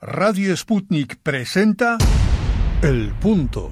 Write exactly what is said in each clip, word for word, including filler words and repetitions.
Radio Sputnik presenta El Punto.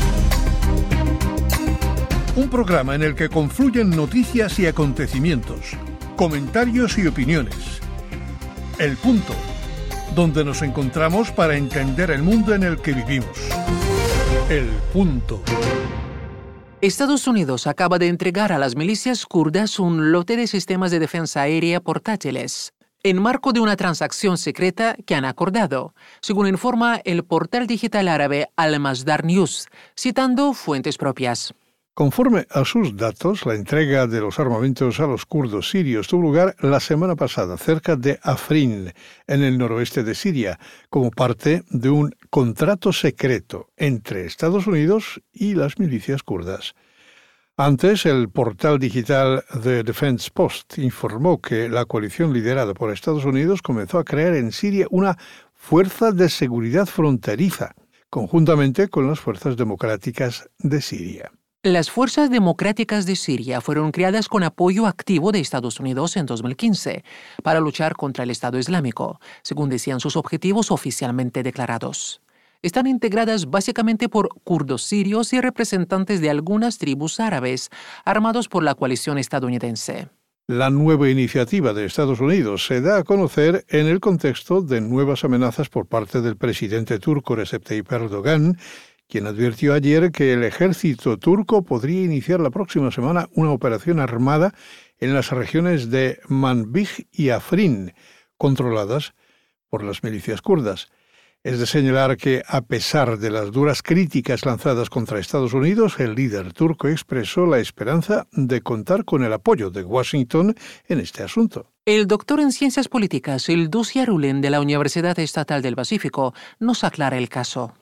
Un programa en el que confluyen noticias y acontecimientos, comentarios y opiniones. El Punto, donde nos encontramos para entender el mundo en el que vivimos. El Punto. Estados Unidos acaba de entregar a las milicias kurdas un lote de sistemas de defensa aérea portátiles, en marco de una transacción secreta que han acordado, según informa el portal digital árabe Al-Masdar News, citando fuentes propias. Conforme a sus datos, la entrega de los armamentos a los kurdos sirios tuvo lugar la semana pasada, cerca de Afrin, en el noroeste de Siria, como parte de un contrato secreto entre Estados Unidos y las milicias kurdas. Antes, el portal digital The Defense Post informó que la coalición liderada por Estados Unidos comenzó a crear en Siria una fuerza de seguridad fronteriza, conjuntamente con las fuerzas democráticas de Siria. Las Fuerzas Democráticas de Siria fueron creadas con apoyo activo de Estados Unidos en dos mil quince para luchar contra el Estado Islámico, según decían sus objetivos oficialmente declarados. Están integradas básicamente por kurdos sirios y representantes de algunas tribus árabes, armados por la coalición estadounidense. La nueva iniciativa de Estados Unidos se da a conocer en el contexto de nuevas amenazas por parte del presidente turco Recep Tayyip Erdogan, quien advirtió ayer que el ejército turco podría iniciar la próxima semana una operación armada en las regiones de Manbij y Afrin, controladas por las milicias kurdas. Es de señalar que, a pesar de las duras críticas lanzadas contra Estados Unidos, el líder turco expresó la esperanza de contar con el apoyo de Washington en este asunto. El doctor en Ciencias Políticas, Yıldız Yarulin, de la Universidad Estatal del Pacífico, nos aclara el caso.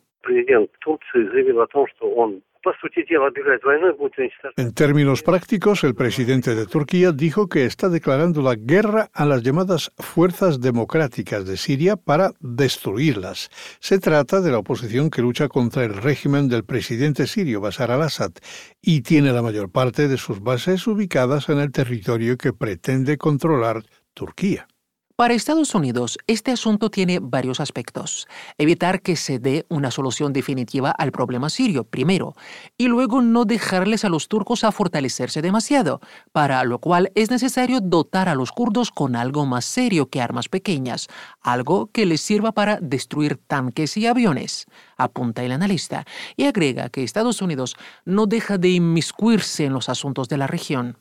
En términos prácticos, el presidente de Turquía dijo que está declarando la guerra a las llamadas Fuerzas Democráticas de Siria para destruirlas. Se trata de la oposición que lucha contra el régimen del presidente sirio Bashar al-Assad y tiene la mayor parte de sus bases ubicadas en el territorio que pretende controlar Turquía. Para Estados Unidos, este asunto tiene varios aspectos. Evitar que se dé una solución definitiva al problema sirio, primero, y luego no dejarles a los turcos a fortalecerse demasiado, para lo cual es necesario dotar a los kurdos con algo más serio que armas pequeñas, algo que les sirva para destruir tanques y aviones, apunta el analista, y agrega que Estados Unidos no deja de inmiscuirse en los asuntos de la región.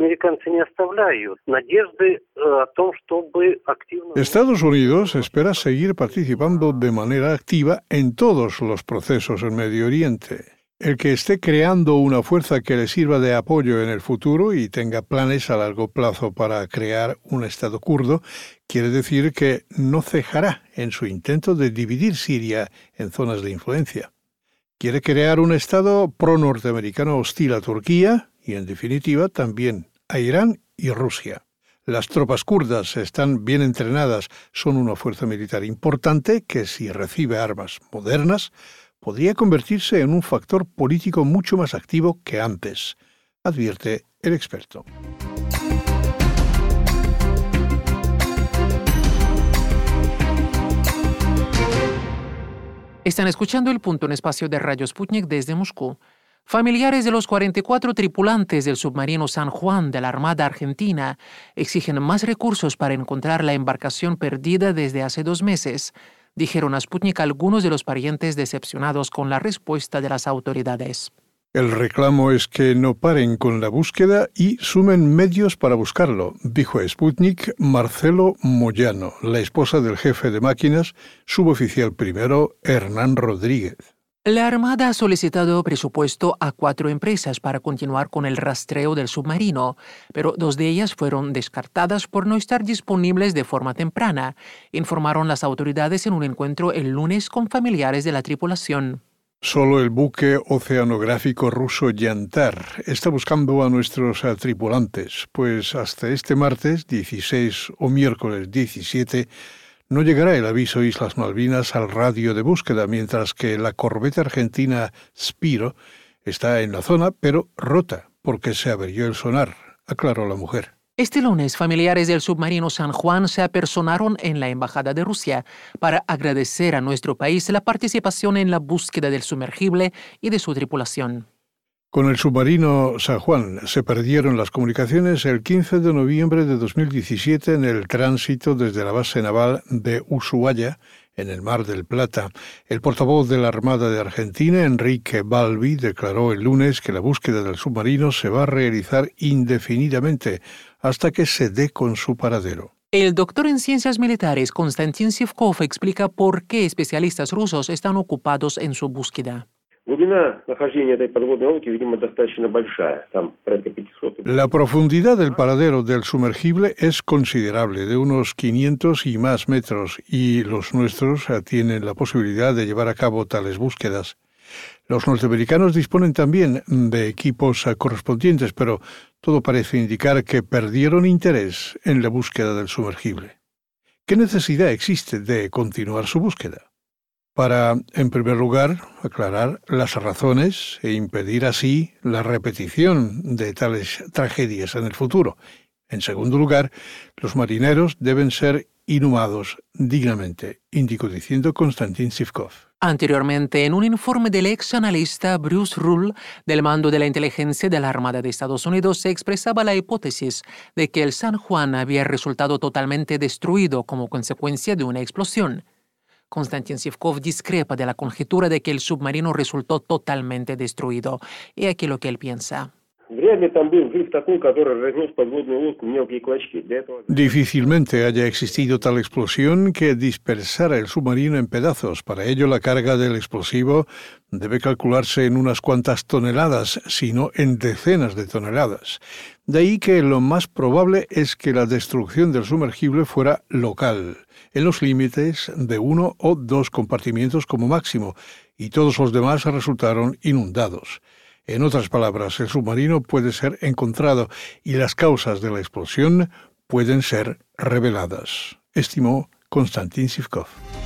Estados Unidos espera seguir participando de manera activa en todos los procesos en Medio Oriente. El que esté creando una fuerza que le sirva de apoyo en el futuro y tenga planes a largo plazo para crear un Estado kurdo, quiere decir que no cejará en su intento de dividir Siria en zonas de influencia. Quiere crear un Estado pro-norteamericano hostil a Turquía y, en definitiva, también a Irán y Rusia. Las tropas kurdas están bien entrenadas, son una fuerza militar importante que, si recibe armas modernas, podría convertirse en un factor político mucho más activo que antes, advierte el experto. Están escuchando El Punto, en espacio de Radio Sputnik desde Moscú. Familiares de los cuarenta y cuatro tripulantes del submarino San Juan de la Armada Argentina exigen más recursos para encontrar la embarcación perdida desde hace dos meses, dijeron a Sputnik algunos de los parientes decepcionados con la respuesta de las autoridades. El reclamo es que no paren con la búsqueda y sumen medios para buscarlo, dijo a Sputnik Marcelo Moyano, la esposa del jefe de máquinas, suboficial primero Hernán Rodríguez. La Armada ha solicitado presupuesto a cuatro empresas para continuar con el rastreo del submarino, pero dos de ellas fueron descartadas por no estar disponibles de forma temprana, informaron las autoridades en un encuentro el lunes con familiares de la tripulación. Solo el buque oceanográfico ruso Yantar está buscando a nuestros tripulantes, pues hasta este martes dieciséis o miércoles diecisiete no llegará el aviso Islas Malvinas al radio de búsqueda, mientras que la corbeta argentina Spiro está en la zona, pero rota, porque se averió el sonar, aclaró la mujer. Este lunes, familiares del submarino San Juan se apersonaron en la Embajada de Rusia para agradecer a nuestro país la participación en la búsqueda del sumergible y de su tripulación. Con el submarino San Juan se perdieron las comunicaciones el quince de noviembre de dos mil diecisiete en el tránsito desde la base naval de Ushuaia, en el Mar del Plata. El portavoz de la Armada de Argentina, Enrique Balbi, declaró el lunes que la búsqueda del submarino se va a realizar indefinidamente hasta que se dé con su paradero. El doctor en ciencias militares Konstantin Sivkov explica por qué especialistas rusos están ocupados en su búsqueda. La profundidad del paradero del sumergible es considerable, de unos quinientos y más metros, y los nuestros tienen la posibilidad de llevar a cabo tales búsquedas. Los norteamericanos disponen también de equipos correspondientes, pero todo parece indicar que perdieron interés en la búsqueda del sumergible. ¿Qué necesidad existe de continuar su búsqueda? Para, en primer lugar, aclarar las razones e impedir así la repetición de tales tragedias en el futuro. En segundo lugar, los marineros deben ser inhumados dignamente, indicó diciendo Konstantin Sivkov. Anteriormente, en un informe del ex analista Bruce Rule del mando de la inteligencia de la Armada de Estados Unidos, se expresaba la hipótesis de que el San Juan había resultado totalmente destruido como consecuencia de una explosión. Konstantin Sivkov discrepa de la conjetura de que el submarino resultó totalmente destruido. He aquí lo que él piensa. Difícilmente haya existido tal explosión que dispersara el submarino en pedazos. Para ello, la carga del explosivo debe calcularse en unas cuantas toneladas, sino en decenas de toneladas. De ahí que lo más probable es que la destrucción del sumergible fuera local, en los límites de uno o dos compartimientos como máximo, y todos los demás resultaron inundados. En otras palabras, el submarino puede ser encontrado y las causas de la explosión pueden ser reveladas, estimó Konstantin Sivkov.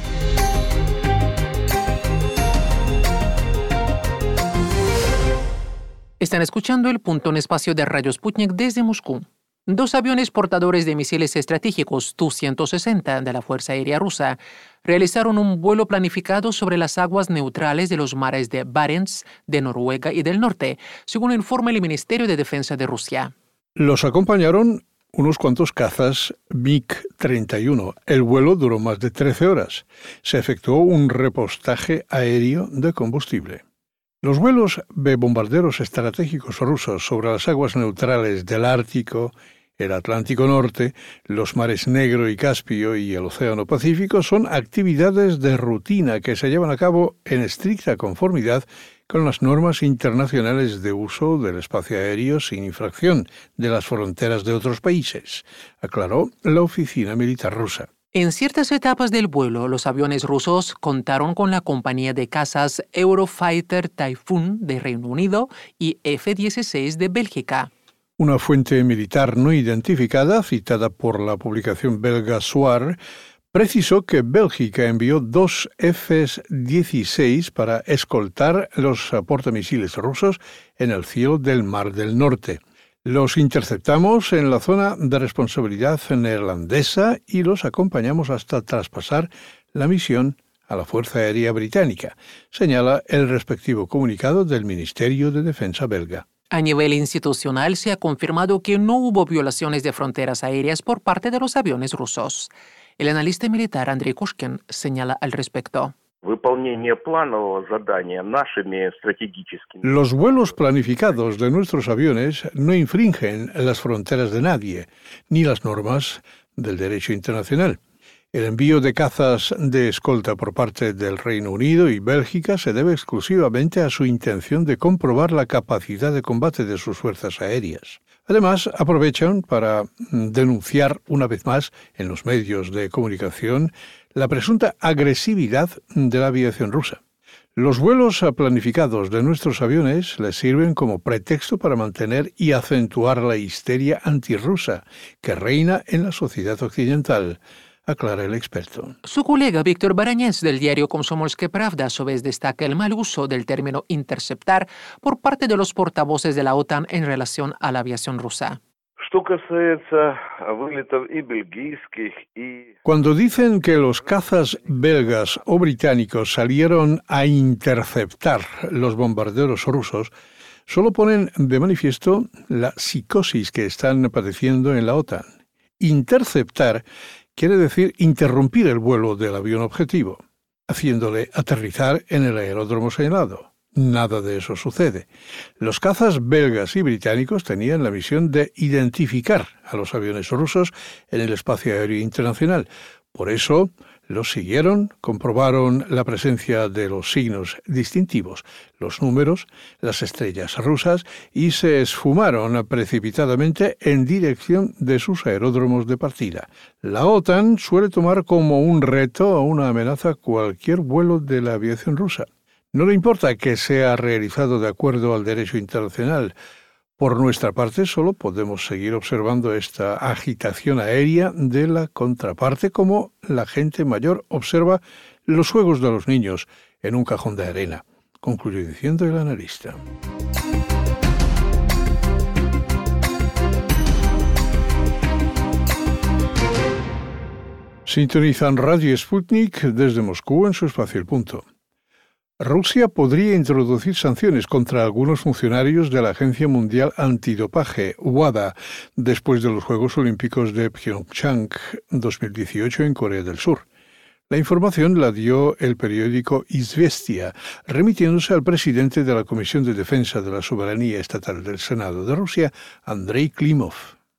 Están escuchando el punto en espacio de Radio Sputnik desde Moscú. Dos aviones portadores de misiles estratégicos Tu ciento sesenta de la Fuerza Aérea Rusa realizaron un vuelo planificado sobre las aguas neutrales de los mares de Barents, de Noruega y del Norte, según informa el Ministerio de Defensa de Rusia. Los acompañaron unos cuantos cazas mig treinta y uno. El vuelo duró más de trece horas. Se efectuó un repostaje aéreo de combustible. Los vuelos de bombarderos estratégicos rusos sobre las aguas neutrales del Ártico, el Atlántico Norte, los mares Negro y Caspio y el Océano Pacífico son actividades de rutina que se llevan a cabo en estricta conformidad con las normas internacionales de uso del espacio aéreo sin infracción de las fronteras de otros países, aclaró la oficina militar rusa. En ciertas etapas del vuelo, los aviones rusos contaron con la compañía de cazas Eurofighter Typhoon de Reino Unido y F dieciséis de Bélgica. Una fuente militar no identificada, citada por la publicación belga Soir, precisó que Bélgica envió dos F dieciséis para escoltar los portamisiles rusos en el cielo del Mar del Norte. Los interceptamos en la zona de responsabilidad neerlandesa y los acompañamos hasta traspasar la misión a la Fuerza Aérea Británica, señala el respectivo comunicado del Ministerio de Defensa belga. A nivel institucional se ha confirmado que no hubo violaciones de fronteras aéreas por parte de los aviones rusos. El analista militar Andrei Koshkin señala al respecto. Los vuelos planificados de nuestros aviones no infringen las fronteras de nadie, ni las normas del derecho internacional. El envío de cazas de escolta por parte del Reino Unido y Bélgica se debe exclusivamente a su intención de comprobar la capacidad de combate de sus fuerzas aéreas. Además, aprovechan para denunciar una vez más en los medios de comunicación la presunta agresividad de la aviación rusa. Los vuelos planificados de nuestros aviones les sirven como pretexto para mantener y acentuar la histeria antirrusa que reina en la sociedad occidental, aclara el experto. Su colega Víctor Barañez del diario Komsomolskaya Pravda a su vez destaca el mal uso del término interceptar por parte de los portavoces de la OTAN en relación a la aviación rusa. Cuando dicen que los cazas belgas o británicos salieron a interceptar los bombarderos rusos, solo ponen de manifiesto la psicosis que están padeciendo en la OTAN. Interceptar quiere decir interrumpir el vuelo del avión objetivo, haciéndole aterrizar en el aeródromo señalado. Nada de eso sucede. Los cazas belgas y británicos tenían la misión de identificar a los aviones rusos en el espacio aéreo internacional. Por eso los siguieron, comprobaron la presencia de los signos distintivos, los números, las estrellas rusas y se esfumaron precipitadamente en dirección de sus aeródromos de partida. La OTAN suele tomar como un reto o una amenaza cualquier vuelo de la aviación rusa. No le importa que sea realizado de acuerdo al derecho internacional. Por nuestra parte, solo podemos seguir observando esta agitación aérea de la contraparte como la gente mayor observa los juegos de los niños en un cajón de arena, concluyó diciendo el analista. Sintonizan Radio Sputnik desde Moscú en su espacio El Punto. Rusia podría introducir sanciones contra algunos funcionarios de la Agencia Mundial Antidopaje, WADA, después de los Juegos Olímpicos de Pyeongchang dos mil dieciocho en Corea del Sur. La información la dio el periódico Izvestia, remitiéndose al presidente de la Comisión de Defensa de la Soberanía Estatal del Senado de Rusia, Andrei Klimov.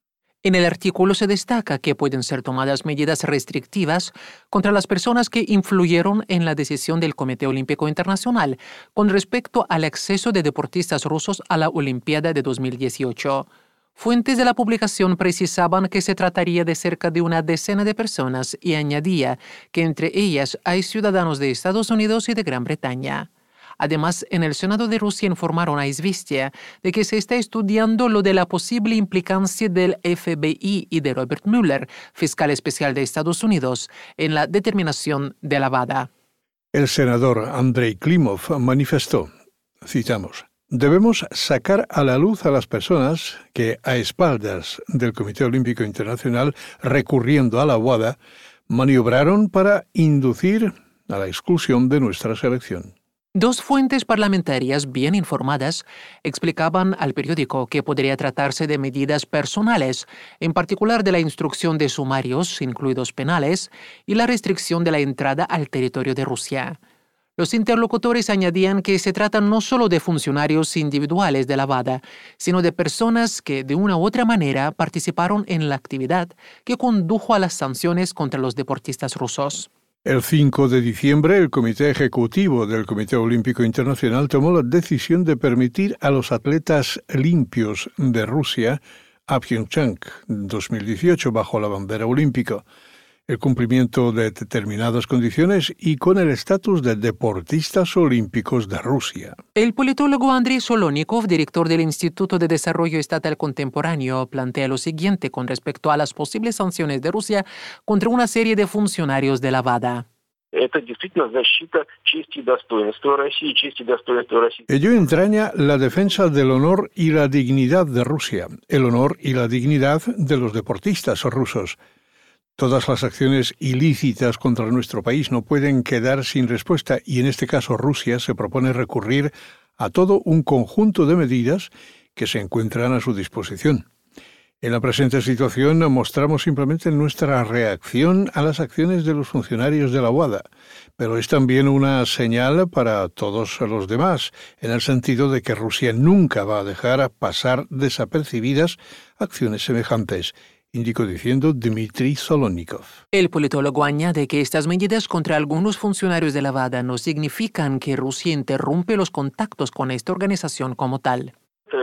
En el artículo se destaca que pueden ser tomadas medidas restrictivas contra las personas que influyeron en la decisión del Comité Olímpico Internacional con respecto al acceso de deportistas rusos a la Olimpiada de dos mil dieciocho. Fuentes de la publicación precisaban que se trataría de cerca de una decena de personas y añadía que entre ellas hay ciudadanos de Estados Unidos y de Gran Bretaña. Además, en el Senado de Rusia informaron a Izvestia de que se está estudiando lo de la posible implicancia del F B I y de Robert Mueller, fiscal especial de Estados Unidos, en la determinación de la WADA. El senador Andrei Klimov manifestó, citamos, «Debemos sacar a la luz a las personas que, a espaldas del Comité Olímpico Internacional, recurriendo a la WADA, maniobraron para inducir a la exclusión de nuestra selección». Dos fuentes parlamentarias bien informadas explicaban al periódico que podría tratarse de medidas personales, en particular de la instrucción de sumarios, incluidos penales, y la restricción de la entrada al territorio de Rusia. Los interlocutores añadían que se trata no solo de funcionarios individuales de la WADA, sino de personas que de una u otra manera participaron en la actividad que condujo a las sanciones contra los deportistas rusos. El cinco de diciembre, el Comité Ejecutivo del Comité Olímpico Internacional tomó la decisión de permitir a los atletas limpios de Rusia a Pyeongchang dos mil dieciocho bajo la bandera olímpica, el cumplimiento de determinadas condiciones y con el estatus de deportistas olímpicos de Rusia. El politólogo Andrei Solonikov, director del Instituto de Desarrollo Estatal Contemporáneo, plantea lo siguiente con respecto a las posibles sanciones de Rusia contra una serie de funcionarios de la WADA. Ello entraña la defensa del honor y la dignidad de Rusia, el honor y la dignidad de los deportistas rusos. Todas las acciones ilícitas contra nuestro país no pueden quedar sin respuesta y en este caso Rusia se propone recurrir a todo un conjunto de medidas que se encuentran a su disposición. En la presente situación mostramos simplemente nuestra reacción a las acciones de los funcionarios de la WADA, pero es también una señal para todos los demás, en el sentido de que Rusia nunca va a dejar pasar desapercibidas acciones semejantes, indicó diciendo Dmitry Solonikov. El politólogo añade que estas medidas contra algunos funcionarios de la WADA no significan que Rusia interrumpe los contactos con esta organización como tal.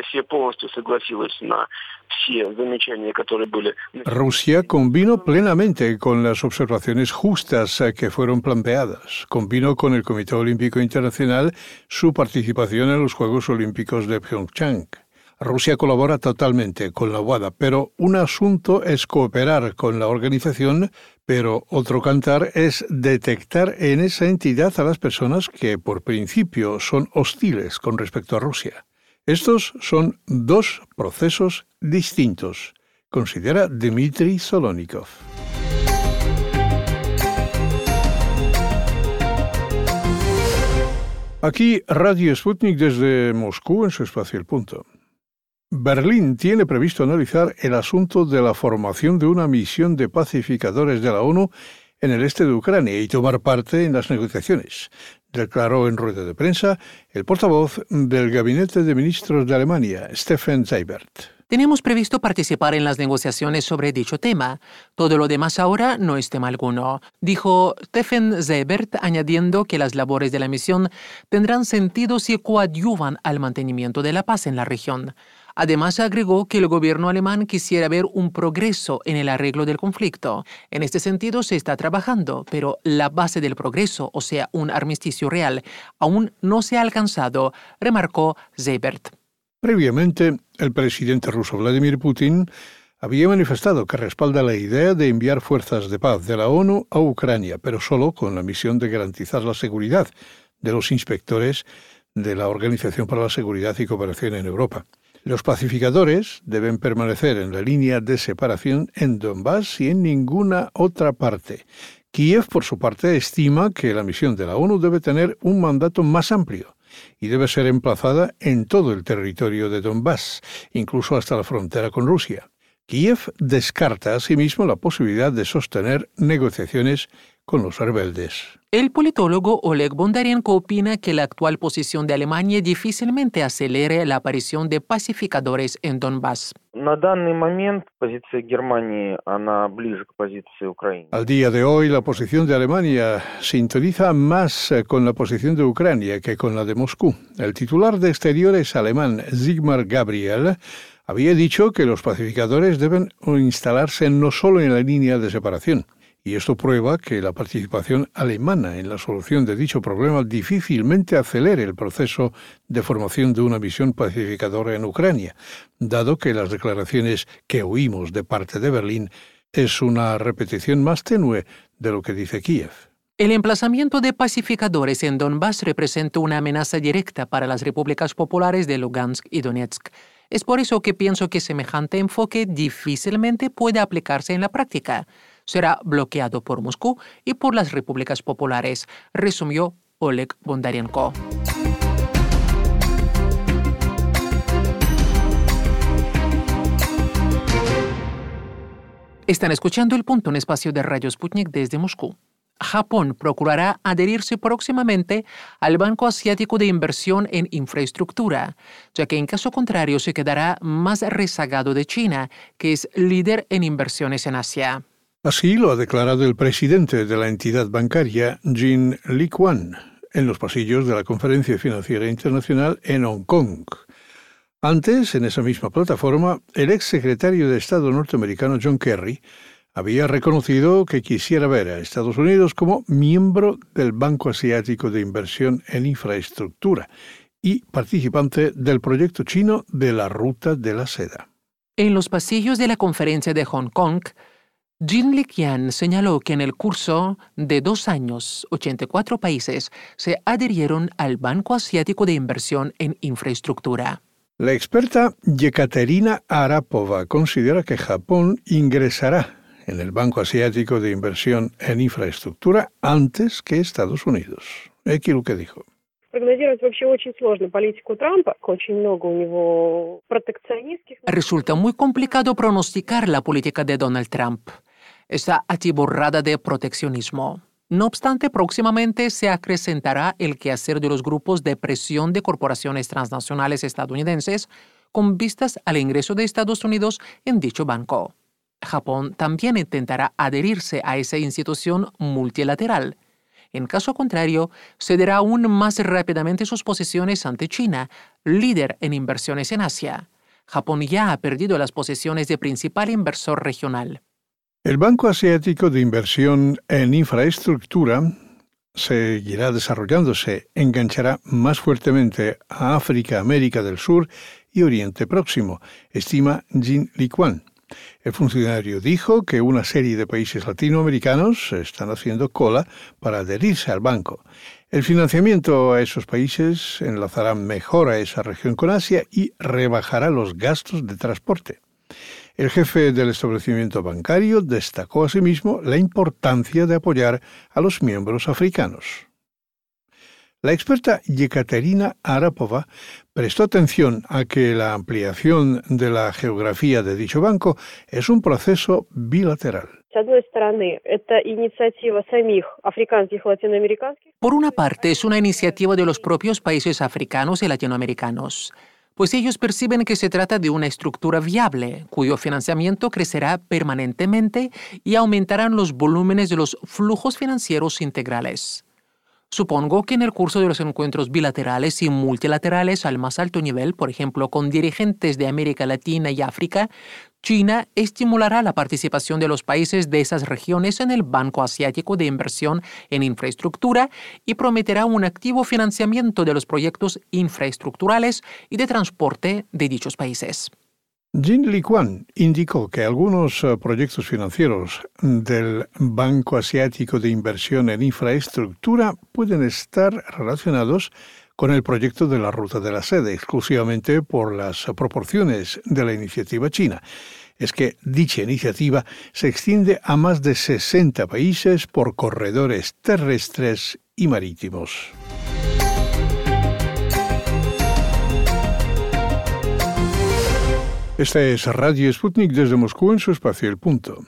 Rusia convino plenamente con las observaciones justas que fueron planteadas. Convino con el Comité Olímpico Internacional su participación en los Juegos Olímpicos de Pyeongchang. Rusia colabora totalmente con la WADA, pero un asunto es cooperar con la organización, pero otro cantar es detectar en esa entidad a las personas que, por principio, son hostiles con respecto a Rusia. Estos son dos procesos distintos, considera Dmitry Solonikov. Aquí Radio Sputnik desde Moscú en su espacio El Punto. Berlín tiene previsto analizar el asunto de la formación de una misión de pacificadores de la ONU en el este de Ucrania y tomar parte en las negociaciones, declaró en rueda de prensa el portavoz del Gabinete de Ministros de Alemania, Steffen Seibert. Tenemos previsto participar en las negociaciones sobre dicho tema. Todo lo demás ahora no es tema alguno, dijo Steffen Seibert, añadiendo que las labores de la misión tendrán sentido si coadyuvan al mantenimiento de la paz en la región. Además, agregó que el gobierno alemán quisiera ver un progreso en el arreglo del conflicto. En este sentido se está trabajando, pero la base del progreso, o sea, un armisticio real, aún no se ha alcanzado, remarcó Seibert. Previamente, el presidente ruso Vladimir Putin había manifestado que respalda la idea de enviar fuerzas de paz de la ONU a Ucrania, pero solo con la misión de garantizar la seguridad de los inspectores de la Organización para la Seguridad y Cooperación en Europa. Los pacificadores deben permanecer en la línea de separación en Donbass y en ninguna otra parte. Kiev, por su parte, estima que la misión de la ONU debe tener un mandato más amplio y debe ser emplazada en todo el territorio de Donbass, incluso hasta la frontera con Rusia. Kiev descarta asimismo la posibilidad de sostener negociaciones con los rebeldes. El politólogo Oleg Bondarenko opina que la actual posición de Alemania difícilmente acelere la aparición de pacificadores en Donbass. Al día de hoy, la posición de Alemania sintoniza más con la posición de Ucrania que con la de Moscú. El titular de Exteriores alemán, Sigmar Gabriel, había dicho que los pacificadores deben instalarse no solo en la línea de separación, y esto prueba que la participación alemana en la solución de dicho problema difícilmente acelere el proceso de formación de una misión pacificadora en Ucrania, dado que las declaraciones que oímos de parte de Berlín es una repetición más tenue de lo que dice Kiev. El emplazamiento de pacificadores en Donbass representa una amenaza directa para las repúblicas populares de Lugansk y Donetsk. Es por eso que pienso que semejante enfoque difícilmente puede aplicarse en la práctica. Será bloqueado por Moscú y por las repúblicas populares, resumió Oleg Bondarenko. Están escuchando El Punto, un espacio de Radio Sputnik desde Moscú. Japón procurará adherirse próximamente al Banco Asiático de Inversión en Infraestructura, ya que en caso contrario se quedará más rezagado de China, que es líder en inversiones en Asia. Así lo ha declarado el presidente de la entidad bancaria, Jin Liquan, en los pasillos de la Conferencia Financiera Internacional en Hong Kong. Antes, en esa misma plataforma, el exsecretario de Estado norteamericano John Kerry había reconocido que quisiera ver a Estados Unidos como miembro del Banco Asiático de Inversión en Infraestructura y participante del proyecto chino de la Ruta de la Seda. En los pasillos de la conferencia de Hong Kong, Jin Liquian señaló que en el curso de dos años, ochenta y cuatro países se adhirieron al Banco Asiático de Inversión en Infraestructura. La experta Yekaterina Arapova considera que Japón ingresará en el Banco Asiático de Inversión en Infraestructura antes que Estados Unidos. Aquí lo que dijo. Resulta muy complicado pronosticar la política de Donald Trump. Está atiborrada de proteccionismo. No obstante, próximamente se acrecentará el quehacer de los grupos de presión de corporaciones transnacionales estadounidenses con vistas al ingreso de Estados Unidos en dicho banco. Japón también intentará adherirse a esa institución multilateral. En caso contrario, cederá aún más rápidamente sus posiciones ante China, líder en inversiones en Asia. Japón ya ha perdido las posiciones de principal inversor regional. El Banco Asiático de Inversión en Infraestructura seguirá desarrollándose, enganchará más fuertemente a África, América del Sur y Oriente Próximo, estima Jin Liquan. El funcionario dijo que una serie de países latinoamericanos están haciendo cola para adherirse al banco. El financiamiento a esos países enlazará mejor a esa región con Asia y rebajará los gastos de transporte. El jefe del establecimiento bancario destacó asimismo la importancia de apoyar a los miembros africanos. La experta Yekaterina Arapova prestó atención a que la ampliación de la geografía de dicho banco es un proceso bilateral. Por una parte, es una iniciativa de los propios países africanos y latinoamericanos, pues ellos perciben que se trata de una estructura viable, cuyo financiamiento crecerá permanentemente y aumentarán los volúmenes de los flujos financieros integrales. Supongo que en el curso de los encuentros bilaterales y multilaterales al más alto nivel, por ejemplo, con dirigentes de América Latina y África, China estimulará la participación de los países de esas regiones en el Banco Asiático de Inversión en Infraestructura y prometerá un activo financiamiento de los proyectos infraestructurales y de transporte de dichos países. Jin Liquan indicó que algunos uh, proyectos financieros del Banco Asiático de Inversión en Infraestructura pueden estar relacionados con el proyecto de la Ruta de la Seda, exclusivamente por las proporciones de la iniciativa china. Es que dicha iniciativa se extiende a más de sesenta países por corredores terrestres y marítimos. Esta es Radio Sputnik desde Moscú en su espacio El Punto.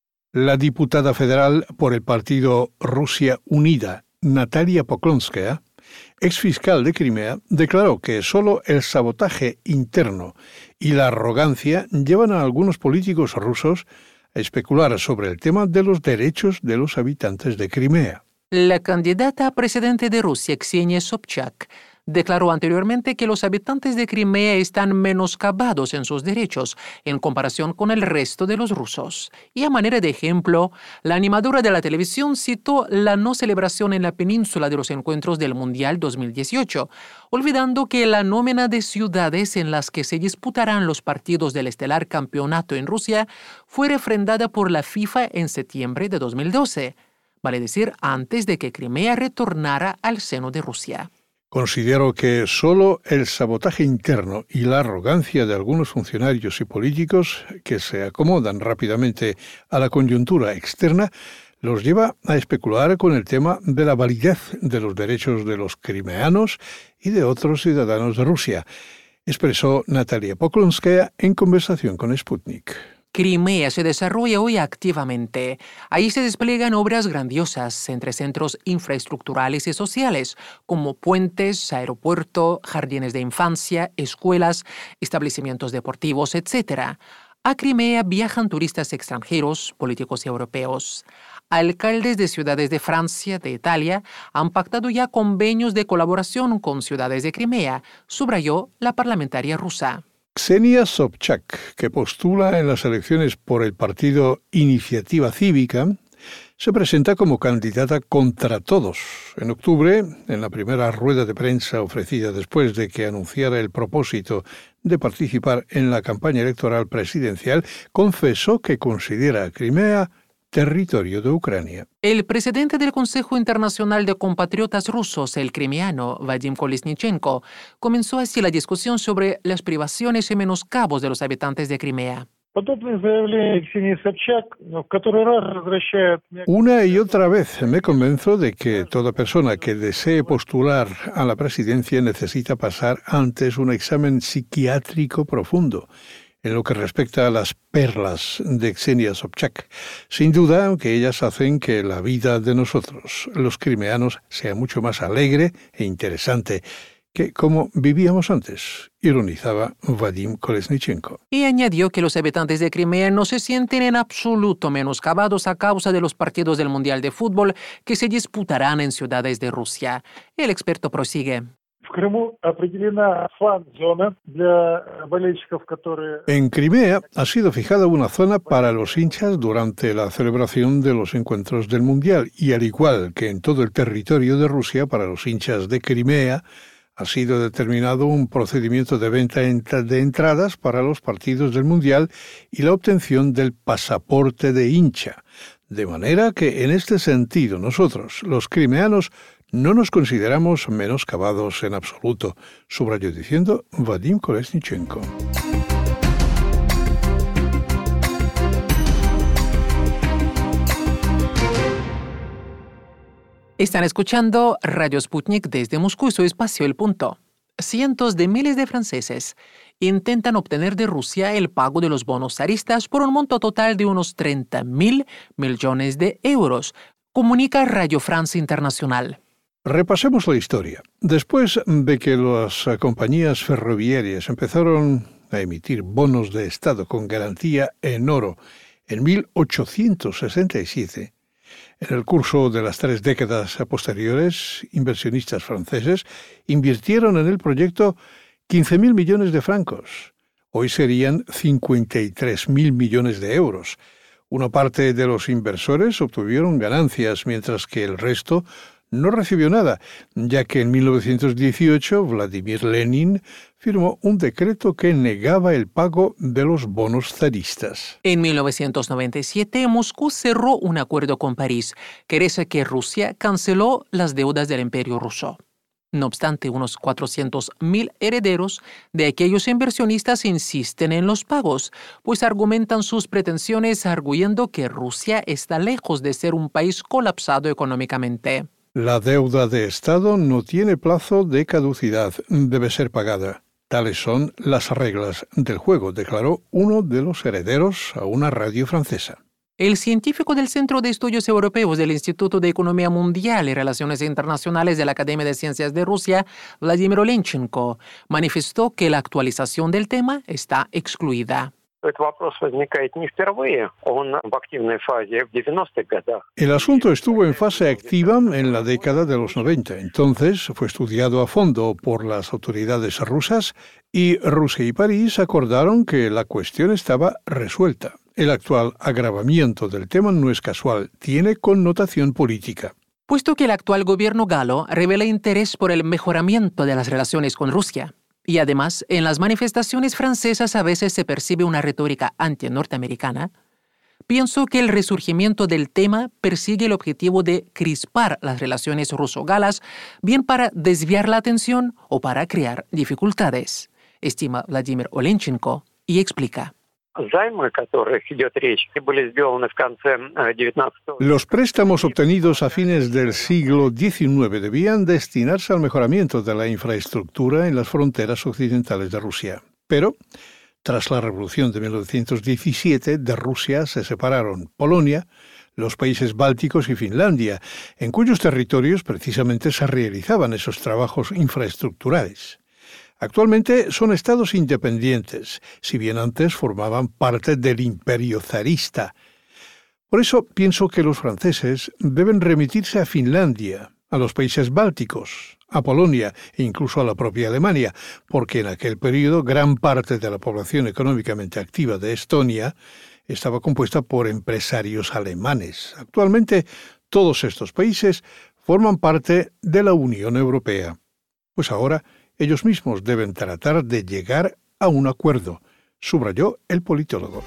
La diputada federal por el partido Rusia Unida, Natalia Poklonskaya, exfiscal de Crimea, declaró que solo el sabotaje interno y la arrogancia llevan a algunos políticos rusos a especular sobre el tema de los derechos de los habitantes de Crimea. La candidata a presidente de Rusia, Ksenia Sobchak, declaró anteriormente que los habitantes de Crimea están menoscabados en sus derechos en comparación con el resto de los rusos. Y a manera de ejemplo, la animadora de la televisión citó la no celebración en la península de los encuentros del Mundial dos mil dieciocho, olvidando que la nómina de ciudades en las que se disputarán los partidos del estelar campeonato en Rusia fue refrendada por la FIFA en septiembre de dos mil doce, vale decir, antes de que Crimea retornara al seno de Rusia. Considero que solo el sabotaje interno y la arrogancia de algunos funcionarios y políticos que se acomodan rápidamente a la coyuntura externa los lleva a especular con el tema de la validez de los derechos de los crimeanos y de otros ciudadanos de Rusia, expresó Natalia Poklonskaya en conversación con Sputnik. Crimea se desarrolla hoy activamente. Ahí se despliegan obras grandiosas entre centros infraestructurales y sociales, como puentes, aeropuerto, jardines de infancia, escuelas, establecimientos deportivos, etcétera. A Crimea viajan turistas extranjeros, políticos europeos. Alcaldes de ciudades de Francia, de Italia, han pactado ya convenios de colaboración con ciudades de Crimea, subrayó la parlamentaria rusa. Ksenia Sobchak, que postula en las elecciones por el partido Iniciativa Cívica, se presenta como candidata contra todos. En octubre, en la primera rueda de prensa ofrecida después de que anunciara el propósito de participar en la campaña electoral presidencial, confesó que considera a Crimea territorio de Ucrania. El presidente del Consejo Internacional de Compatriotas Rusos, el crimeano Vadim Kolesnichenko, comenzó así la discusión sobre las privaciones y menoscabos de los habitantes de Crimea. Una y otra vez me convenzo de que toda persona que desee postular a la presidencia necesita pasar antes un examen psiquiátrico profundo. En lo que respecta a las perlas de Ksenia Sobchak, sin duda que ellas hacen que la vida de nosotros, los crimeanos, sea mucho más alegre e interesante que como vivíamos antes, ironizaba Vadim Kolesnichenko. Y añadió que los habitantes de Crimea no se sienten en absoluto menoscabados a causa de los partidos del Mundial de Fútbol que se disputarán en ciudades de Rusia. El experto prosigue. En Crimea ha sido fijada una zona para los hinchas durante la celebración de los encuentros del Mundial y al igual que en todo el territorio de Rusia para los hinchas de Crimea ha sido determinado un procedimiento de venta de entradas para los partidos del Mundial y la obtención del pasaporte de hincha. De manera que en este sentido nosotros, los crimeanos, no nos consideramos menoscabados en absoluto, subrayó diciendo Vadim Kolesnichenko. Están escuchando Radio Sputnik desde Moscú y su espacio El Punto. Cientos de miles de franceses intentan obtener de Rusia el pago de los bonos zaristas por un monto total de unos treinta mil millones de euros, comunica Radio France Internacional. Repasemos la historia. Después de que las compañías ferroviarias empezaron a emitir bonos de Estado con garantía en oro en mil ochocientos sesenta y siete, en el curso de las tres décadas posteriores, inversionistas franceses invirtieron en el proyecto quince mil millones de francos. Hoy serían cincuenta y tres mil millones de euros. Una parte de los inversores obtuvieron ganancias, mientras que el resto no recibió nada, ya que en mil novecientos dieciocho Vladimir Lenin firmó un decreto que negaba el pago de los bonos zaristas. En mil novecientos noventa y siete, Moscú cerró un acuerdo con París, que dice que Rusia canceló las deudas del Imperio ruso. No obstante, unos cuatrocientos mil herederos de aquellos inversionistas insisten en los pagos, pues argumentan sus pretensiones arguyendo que Rusia está lejos de ser un país colapsado económicamente. La deuda de Estado no tiene plazo de caducidad, debe ser pagada. Tales son las reglas del juego, declaró uno de los herederos a una radio francesa. El científico del Centro de Estudios Europeos del Instituto de Economía Mundial y Relaciones Internacionales de la Academia de Ciencias de Rusia, Vladimir Olenchenko, manifestó que la actualización del tema está excluida. El asunto estuvo en fase activa en la década de los noventa. Entonces fue estudiado a fondo por las autoridades rusas y Rusia y París acordaron que la cuestión estaba resuelta. El actual agravamiento del tema no es casual, tiene connotación política. Puesto que el actual gobierno galo revela interés por el mejoramiento de las relaciones con Rusia, y además, en las manifestaciones francesas a veces se percibe una retórica anti-norteamericana, pienso que el resurgimiento del tema persigue el objetivo de crispar las relaciones ruso-galas, bien para desviar la atención o para crear dificultades, estima Vladimir Olenchenko y explica. Los préstamos obtenidos a fines del siglo diecinueve debían destinarse al mejoramiento de la infraestructura en las fronteras occidentales de Rusia. Pero, tras la Revolución de mil novecientos diecisiete, de Rusia se separaron Polonia, los países bálticos y Finlandia, en cuyos territorios precisamente se realizaban esos trabajos infraestructurales. Actualmente son estados independientes, si bien antes formaban parte del imperio zarista. Por eso pienso que los franceses deben remitirse a Finlandia, a los países bálticos, a Polonia e incluso a la propia Alemania, porque en aquel periodo gran parte de la población económicamente activa de Estonia estaba compuesta por empresarios alemanes. Actualmente todos estos países forman parte de la Unión Europea. Pues ahora ellos mismos deben tratar de llegar a un acuerdo, subrayó el politólogo.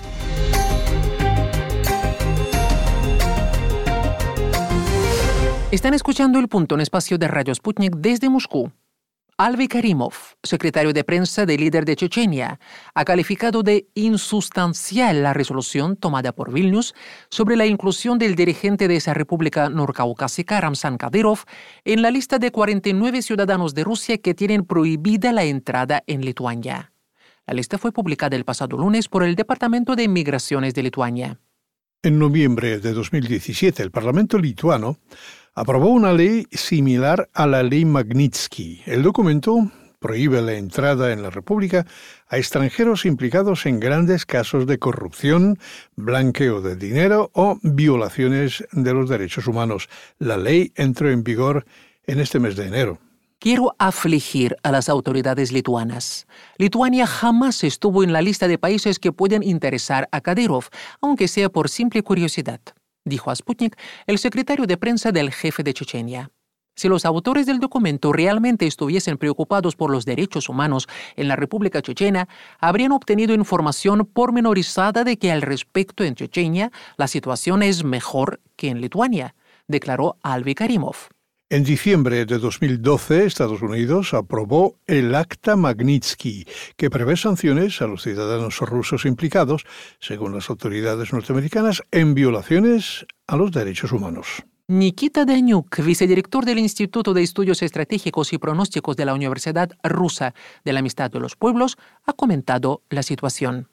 Están escuchando El Punto, en espacio de Radio Sputnik desde Moscú. Alvey Karimov, secretario de prensa del líder de Chechenia, ha calificado de insustancial la resolución tomada por Vilnius sobre la inclusión del dirigente de esa república norcaucásica, Ramzan Kadyrov, en la lista de cuarenta y nueve ciudadanos de Rusia que tienen prohibida la entrada en Lituania. La lista fue publicada el pasado lunes por el Departamento de Migraciones de Lituania. En noviembre de dos mil diecisiete, el Parlamento lituano aprobó una ley similar a la ley Magnitsky. El documento prohíbe la entrada en la República a extranjeros implicados en grandes casos de corrupción, blanqueo de dinero o violaciones de los derechos humanos. La ley entró en vigor en este mes de enero. Quiero afligir a las autoridades lituanas. Lituania jamás estuvo en la lista de países que pueden interesar a Kadyrov, aunque sea por simple curiosidad, dijo a Sputnik el secretario de prensa del jefe de Chechenia. Si los autores del documento realmente estuviesen preocupados por los derechos humanos en la República Chechena, habrían obtenido información pormenorizada de que al respecto en Chechenia la situación es mejor que en Lituania, declaró Alvey Karimov. En diciembre de dos mil doce, Estados Unidos aprobó el Acta Magnitsky, que prevé sanciones a los ciudadanos rusos implicados, según las autoridades norteamericanas, en violaciones a los derechos humanos. Nikita Danyuk, vicedirector del Instituto de Estudios Estratégicos y Pronósticos de la Universidad Rusa de la Amistad de los Pueblos, ha comentado la situación.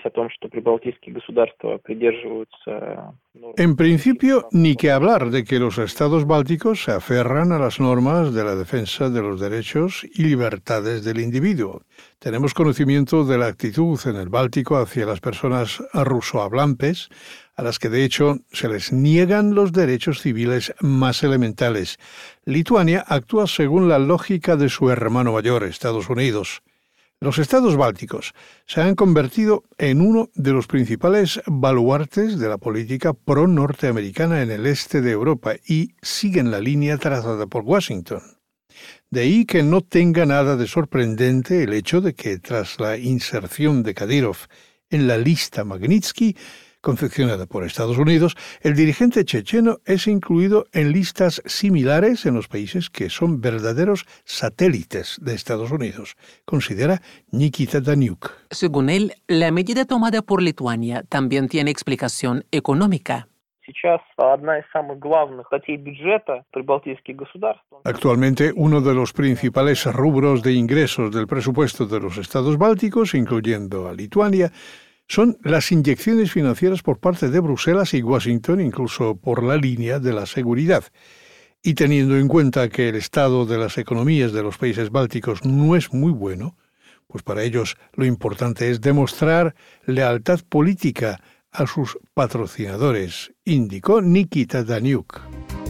En principio, ni que hablar de que los estados bálticos se aferran a las normas de la defensa de los derechos y libertades del individuo. Tenemos conocimiento de la actitud en el Báltico hacia las personas rusohablantes, a las que de hecho se les niegan los derechos civiles más elementales. Lituania actúa según la lógica de su hermano mayor, Estados Unidos. Los estados bálticos se han convertido en uno de los principales baluartes de la política pro-norteamericana en el este de Europa y siguen la línea trazada por Washington. De ahí que no tenga nada de sorprendente el hecho de que tras la inserción de Kadyrov en la lista Magnitsky, confeccionada por Estados Unidos, el dirigente checheno es incluido en listas similares en los países que son verdaderos satélites de Estados Unidos, considera Nikita Danyuk. Según él, la medida tomada por Lituania también tiene explicación económica. Actualmente, uno de los principales rubros de ingresos del presupuesto de los estados bálticos, incluyendo a Lituania, son las inyecciones financieras por parte de Bruselas y Washington, incluso por la línea de la seguridad. Y teniendo en cuenta que el estado de las economías de los países bálticos no es muy bueno, pues para ellos lo importante es demostrar lealtad política a sus patrocinadores, indicó Nikita Danyuk.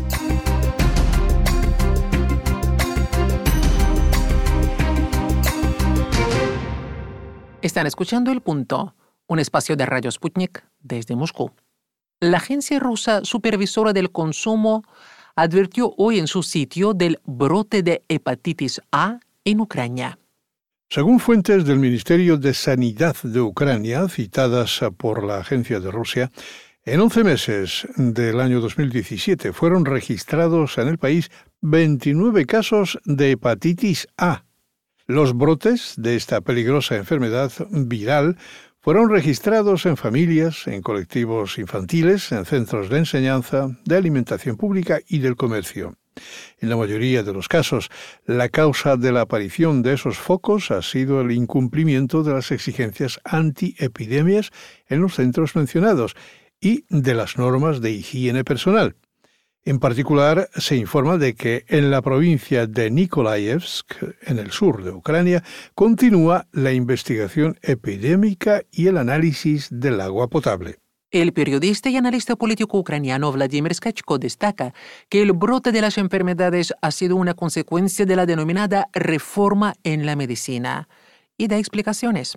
Están escuchando El Punto, un espacio de Radio Sputnik desde Moscú. La agencia rusa supervisora del consumo advirtió hoy en su sitio del brote de hepatitis A en Ucrania. Según fuentes del Ministerio de Sanidad de Ucrania, citadas por la agencia de Rusia, en once meses del año dos mil diecisiete fueron registrados en el país veintinueve casos de hepatitis A. Los brotes de esta peligrosa enfermedad viral fueron registrados en familias, en colectivos infantiles, en centros de enseñanza, de alimentación pública y del comercio. En la mayoría de los casos, la causa de la aparición de esos focos ha sido el incumplimiento de las exigencias antiepidemias en los centros mencionados y de las normas de higiene personal. En particular, se informa de que en la provincia de Nikolaevsk, en el sur de Ucrania, continúa la investigación epidémica y el análisis del agua potable. El periodista y analista político ucraniano Vladimir Skachko destaca que el brote de las enfermedades ha sido una consecuencia de la denominada reforma en la medicina, y da explicaciones.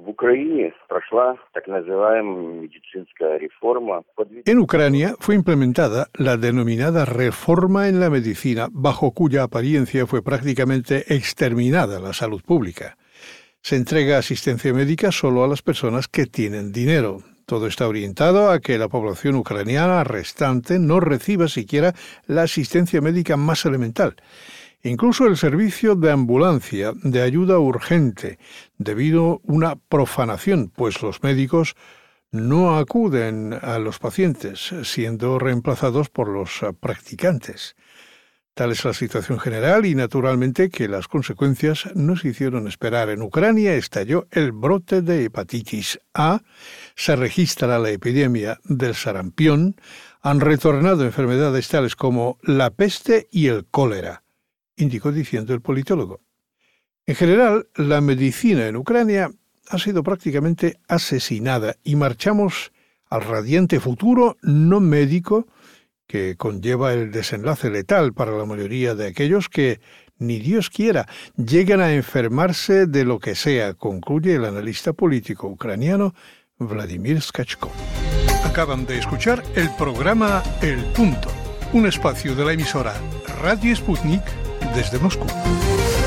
En Ucrania fue implementada la denominada reforma en la medicina, bajo cuya apariencia fue prácticamente exterminada la salud pública. Se entrega asistencia médica solo a las personas que tienen dinero. Todo está orientado a que la población ucraniana restante no reciba siquiera la asistencia médica más elemental. Incluso el servicio de ambulancia de ayuda urgente, debido a una profanación, pues los médicos no acuden a los pacientes, siendo reemplazados por los practicantes. Tal es la situación general y, naturalmente, que las consecuencias no se hicieron esperar. En Ucrania estalló el brote de hepatitis A, se registra la epidemia del sarampión, han retornado enfermedades tales como la peste y el cólera, indicó diciendo el politólogo. En general, la medicina en Ucrania ha sido prácticamente asesinada y marchamos al radiante futuro no médico que conlleva el desenlace letal para la mayoría de aquellos que, ni Dios quiera, llegan a enfermarse de lo que sea, concluye el analista político ucraniano Vladimir Skachko. Acaban de escuchar el programa El Punto, un espacio de la emisora Radio Sputnik desde Moscú.